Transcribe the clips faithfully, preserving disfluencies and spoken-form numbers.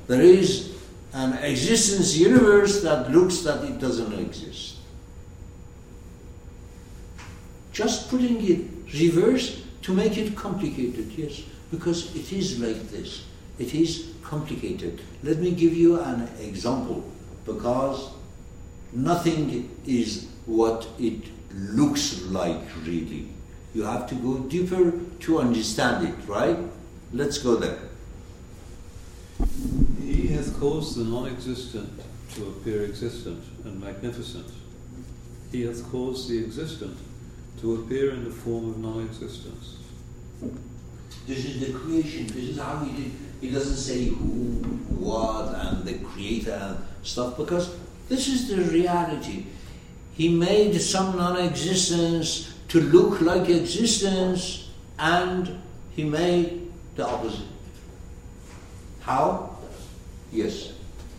There is an existence universe that looks that it doesn't exist. Just putting it reversed to make it complicated, yes, because it is like this. It is complicated. Let me give you an example, because nothing is what it looks like really. You have to go deeper to understand it, right? Let's go there. He has caused the non-existent to appear existent and magnificent. He has caused the existent to appear in the form of non-existence. This is the creation. This is how he did. He doesn't say who, what, and the creator and stuff, because this is the reality. He made some non-existence to look like existence, and he made the opposite. How? Yes.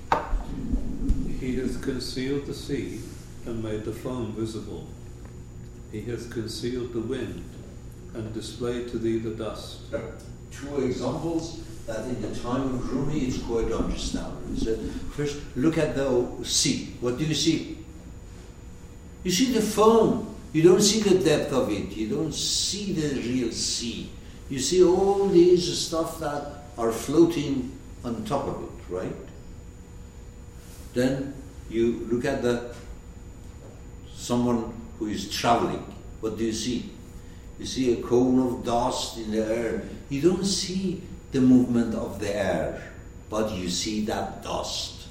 He has concealed the sea and made the foam visible. He has concealed the wind and displayed to thee the dust. Two examples that in the time of Rumi it's quite understandable. So first, look at the sea. What do you see? You see the foam. You don't see the depth of it. You don't see the real sea. You see all these stuff that are floating on top of it, right? Then you look at the someone who is traveling. What do you see? You see a cone of dust in the air. You don't see the movement of the air, but you see that dust.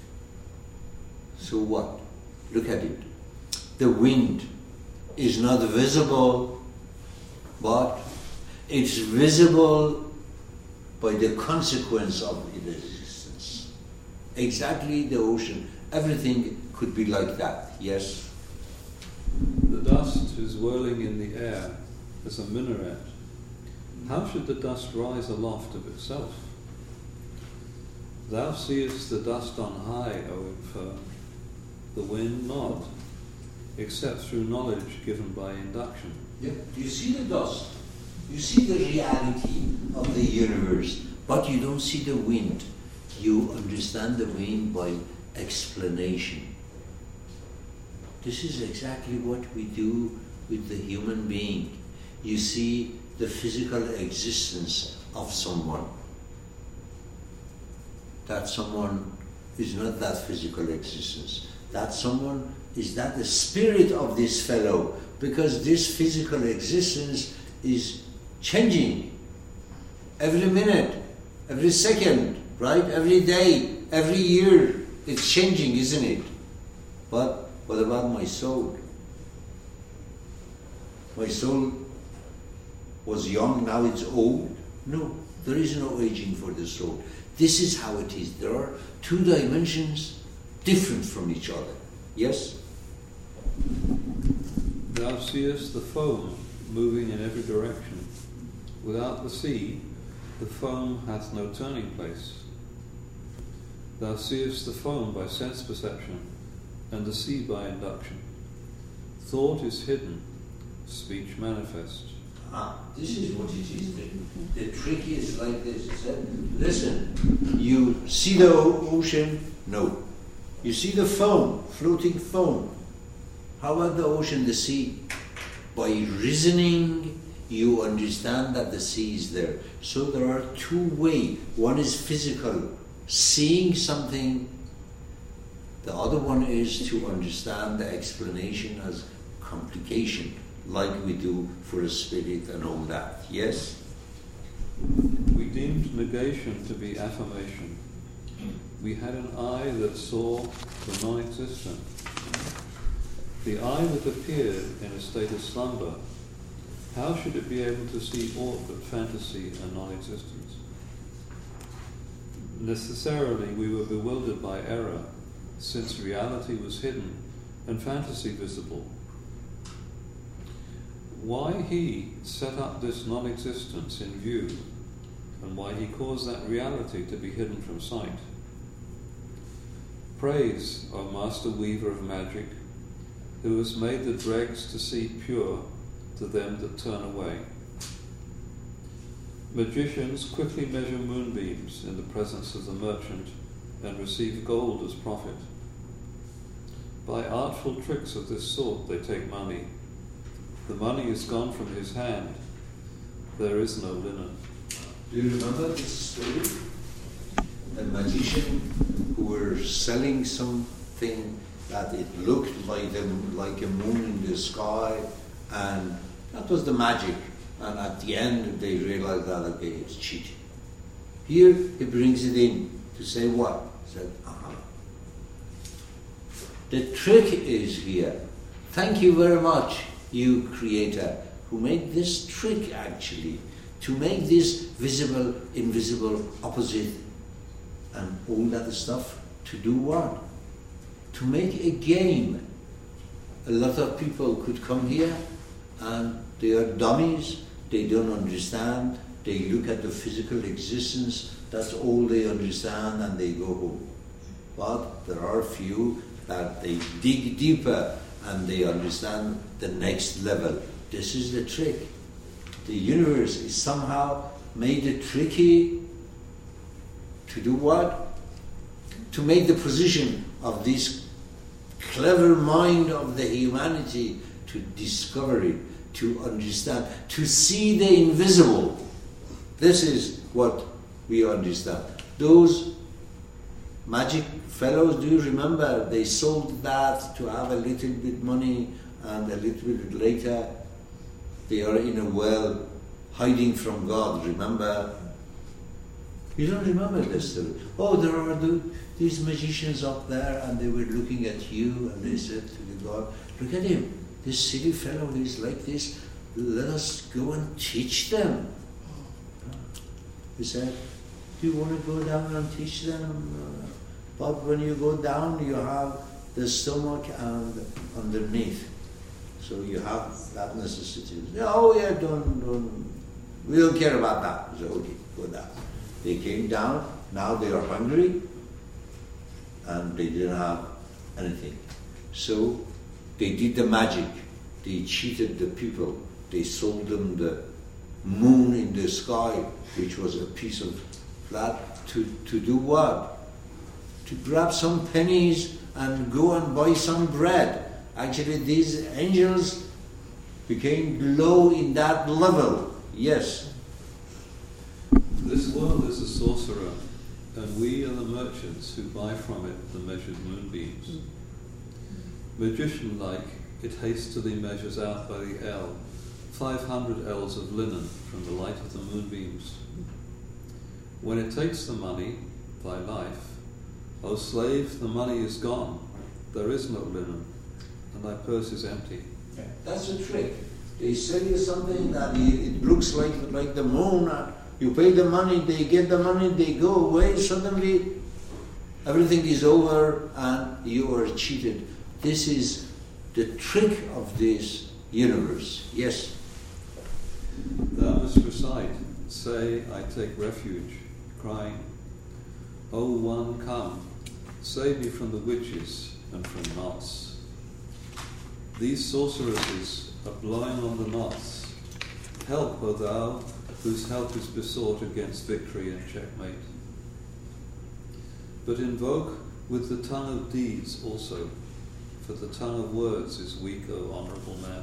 So what? Look at it. The wind is not visible, but it's visible by the consequence of its existence. Exactly the ocean. Everything could be like that, yes? The dust is whirling in the air as a minaret. How should the dust rise aloft of itself? Thou seest the dust on high, O infirm, the wind not, except through knowledge given by induction. Yeah. You see the dust, you see the reality of the universe, but you don't see the wind. You understand the wind by explanation. This is exactly what we do with the human being. You see the physical existence of someone. That someone is not that physical existence. That someone is that the spirit of this fellow, because this physical existence is changing every minute, every second, right? Every day, every year, it's changing, isn't it? But what about my soul? My soul was young, now it's old. No, there is no aging for the soul. This is how it is. There are two dimensions different from each other. Yes? Thou seest the foam moving in every direction. Without the sea, the foam hath no turning place. Thou seest the foam by sense perception, and the sea by induction. Thought is hidden, speech manifest. Ah, this is what it is. The, the trick is like this. It said, listen, you see the ocean? No. You see the foam, floating foam. How about the ocean, the sea? By reasoning, you understand that the sea is there. So there are two ways. One is physical, seeing something. The other one is to understand the explanation as complication, like we do for a spirit and all that. Yes? We deemed negation to be affirmation. We had an eye that saw the non-existent. The eye that appeared in a state of slumber, how should it be able to see aught but fantasy and non-existence? Necessarily we were bewildered by error, since reality was hidden and fantasy visible. Why he set up this non-existence in view, and why he caused that reality to be hidden from sight. Praise, O Master Weaver of Magic, who has made the dregs to see pure to them that turn away. Magicians quickly measure moonbeams in the presence of the merchant and receive gold as profit. By artful tricks of this sort they take money. The money is gone from his hand. There is no linen. Do you remember this story? A magician who were selling something that it looked like a, like a moon in the sky, and that was the magic. And at the end they realized that, okay, it's cheating. Here he brings it in to say what? He said, uh-huh. The trick is here. Thank you very much, you creator, who made this trick actually, to make this visible, invisible, opposite, and all that stuff. To do what? To make a game. A lot of people could come here and they are dummies, they don't understand, they look at the physical existence, that's all they understand, and they go home. But there are few that they dig deeper and they understand the next level. This is the trick. The universe is somehow made it tricky to do what? To make the position of this clever mind of the humanity to discover it, to understand, to see the invisible. This is what we understand. Those magic fellows, do you remember? They sold that to have a little bit money, and a little bit later they are in a well hiding from God, remember? You don't remember this story? Oh, there are the, these magicians up there, and they were looking at you, and they said to the God, look at him, this silly fellow is like this, let us go and teach them. He said, do you want to go down and teach them? But when you go down, you have the stomach and underneath. So you have that necessity. Oh yeah, don't, don't, we don't care about that. So okay, go down. They came down, now they are hungry, and they didn't have anything. So they did the magic. They cheated the people. They sold them the moon in the sky, which was a piece of flat, to, to do what? To grab some pennies and go and buy some bread. Actually, these angels became low in that level. Yes. This world is a sorcerer, and we are the merchants who buy from it the measured moonbeams. Magician-like, it hastily measures out by the ell five hundred ells of linen from the light of the moonbeams. When it takes the money, thy life, O slave, the money is gone, there is no linen, and thy purse is empty. That's the trick. They sell you something that it looks like, like the moon. You pay the money, they get the money, they go away. Suddenly, everything is over and you are cheated. This is the trick of this universe. Yes? Thou must recite, say, I take refuge, crying, O one, come, save me from the witches and from knots. These sorceresses are blowing on the knots. Help, O thou, whose help is besought against victory and checkmate. But invoke with the tongue of deeds also, for the tongue of words is weak, O honourable man.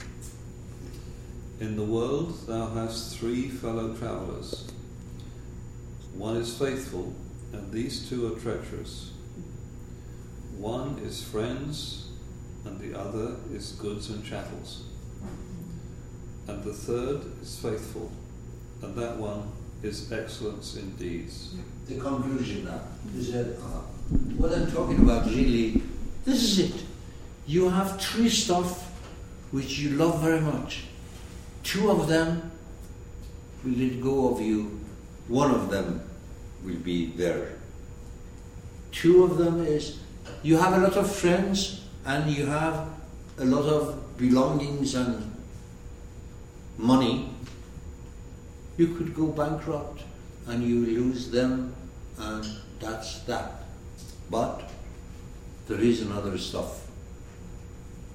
In the world thou hast three fellow travellers. One is faithful, and these two are treacherous. One is friends, and the other is goods and chattels. And the third is faithful, and that one is excellence in deeds. The conclusion now is that uh, what I'm talking about really, this is it. You have three stuff which you love very much. Two of them will let go of you. One of them will be there. Two of them is, you have a lot of friends and you have a lot of belongings and money. You could go bankrupt and you lose them, and that's that. But there is another stuff.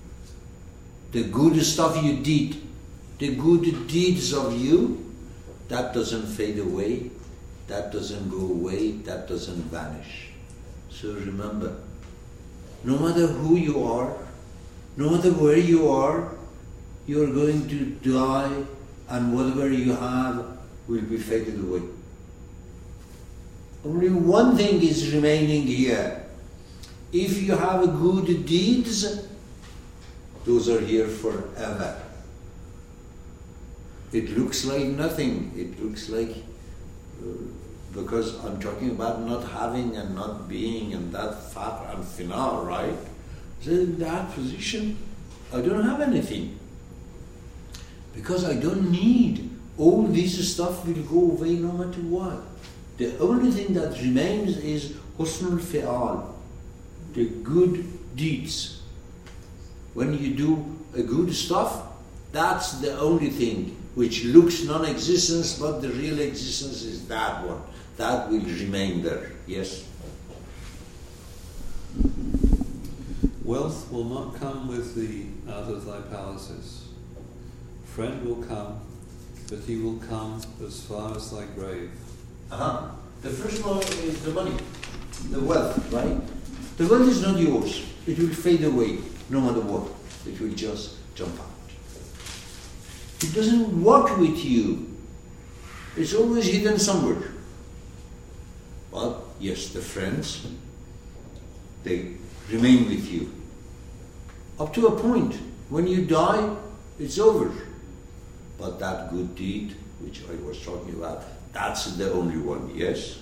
The good stuff you did, the good deeds of you, that doesn't fade away, that doesn't go away, that doesn't vanish. So remember, no matter who you are, no matter where you are, you are going to die, and whatever you have will be faded away. Only one thing is remaining here. If you have good deeds, those are here forever. It looks like nothing. It looks like, uh, because I'm talking about not having and not being and that fat and final, right? So in that position, I don't have anything. Because I don't need. All this stuff will go away no matter what. The only thing that remains is husnul fi'al, the good deeds. When you do a good stuff, that's the only thing which looks non-existence, but the real existence is that one. That will remain there. Yes? Wealth will not come with thee out of thy palaces. Friend will come, but he will come as far as thy grave. Uh-huh. The first one is the money, the wealth, right? The wealth is not yours. It will fade away, no matter what. It will just jump out. It doesn't work with you. It's always hidden somewhere. But yes, the friends, they remain with you. Up to a point. When you die, it's over. But that good deed, which I was talking about, that's the only one, yes?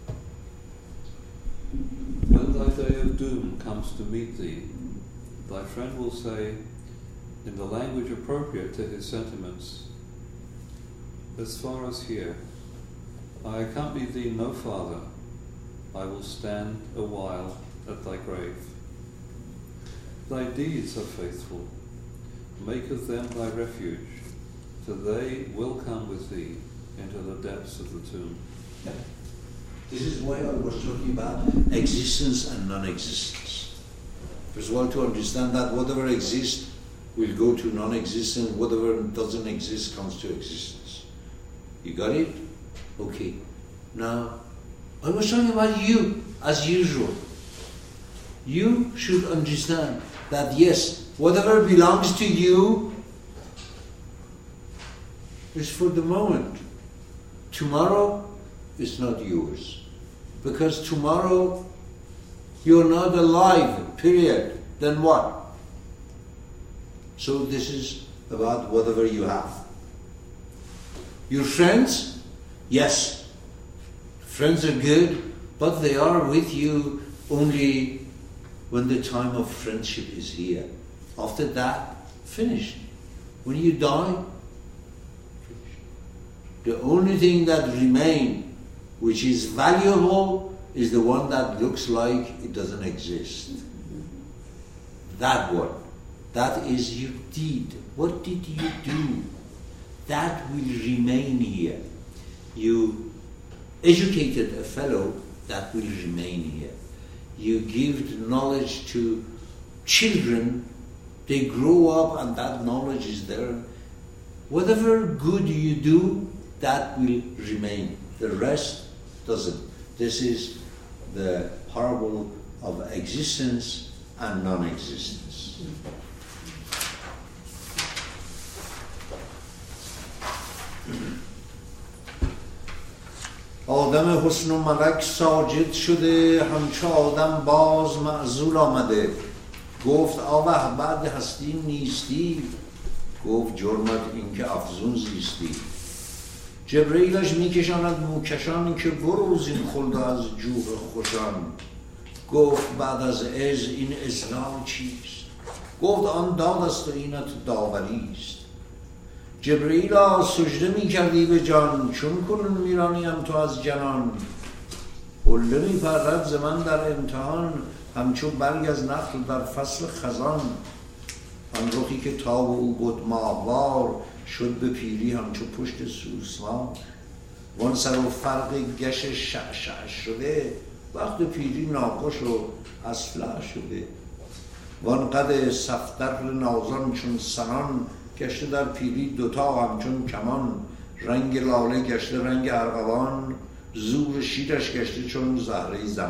When thy day of doom comes to meet thee, thy friend will say, in the language appropriate to his sentiments, as far as here, I accompany thee no farther, I will stand a while at thy grave. Thy deeds are faithful, make of them thy refuge, for they will come with thee into the depths of the tomb. Yeah. This is why I was talking about existence and non-existence. First of all, to understand that whatever exists will go to non-existence, whatever doesn't exist comes to existence. You got it? Okay. Now, I was talking about you, as usual. You should understand that yes, whatever belongs to you is for the moment. Tomorrow is not yours. Because tomorrow you're not alive, period. Then what? So this is about whatever you have. Your friends? Yes. Friends are good, but they are with you only when the time of friendship is here. After that, finished. When you die, the only thing that remains, which is valuable, is the one that looks like it doesn't exist. That one. That is your deed. What did you do? That will remain here. You educated a fellow, that will remain here. You give knowledge to children, they grow up and that knowledge is there. Whatever good you do, that will remain. The rest doesn't. This is the parable of existence and non-existence. آدم حسن و ملک ساجد شده همچه آدم باز معزول آمده گفت آوه بعد هستی نیستی گفت جرمت این که افزون زیستی جبرئیلش میکشاند موکشان که برو زین خلد از جوع خوشان گفت بعد از از این اسلام چیست گفت آن داد است و اینت داوری است جبرئیلا سجده میکردی به جان چون کنون میرانیم تو از جنان حله میپرد ز من در امتحان همچون برگ از نخل در فصل خزان آن رخی که تاب او بود ماهوار شد به پیری همچون پشت سوسمار وان سر و فرق گش شعشع شده وقت پیری ناقش و اصفلع شده وان قد صفتر نازان چون سنان گشته در پیری دوتا همچون کمان رنگ لاله گشته رنگ ارغوان، زور شیرش گشته چون زهره زمان.